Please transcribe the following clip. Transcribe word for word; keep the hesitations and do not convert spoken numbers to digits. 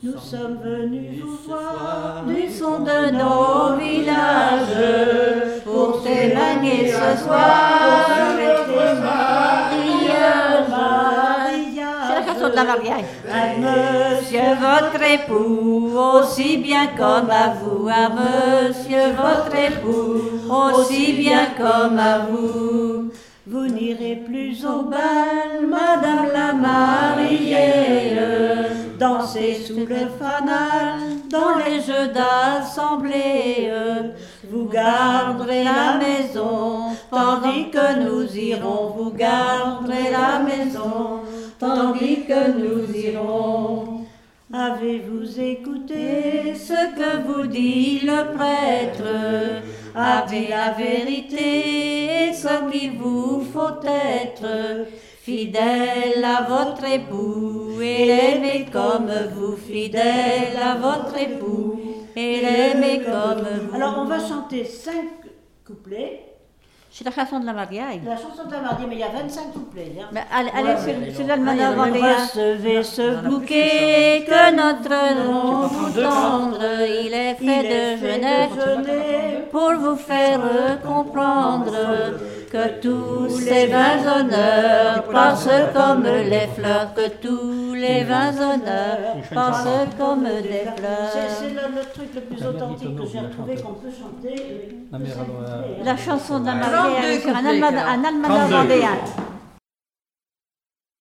Nous sommes venus vous voir du son de nos villages pour témoigner ce soir avec les mariages. mariages. C'est la chanson de la mariage. À Monsieur votre époux, aussi bien comme à vous, à monsieur votre époux, aussi bien comme à vous. Vous n'irez plus au bal, Madame la mariée, danser sous le fanal, dans les jeux d'assemblée. Vous garderez la maison, tandis que nous irons. Vous garderez la maison, tandis que nous irons. Avez-vous écouté Ce que vous dit le prêtre, avez la vérité, comme il vous faut être, fidèle à votre époux, et l'aimez comme vous, fidèle à votre époux, et l'aimez comme vous. Alors on va chanter cinq couplets. C'est la chanson de la mariage. La chanson de la mariée, mais il y a vingt-cinq couplets. Hein. Mais allez, allez Ouais, sur, mais sur l'almanach vendéen. Recevez ce Bouquet que notre nom vous tendre, il est fait de jeunesse pour vous faire comprendre que tous les vains honneurs passent comme les fleurs, que tous les vains honneurs passent comme des C'est fleurs. c'est le, le truc le plus authentique que j'ai retrouvé qu'on peut chanter. Non, mais alors, euh, La chanson de la trente-deux mariée sur un couplets, almanach alors. un almanach vendéen.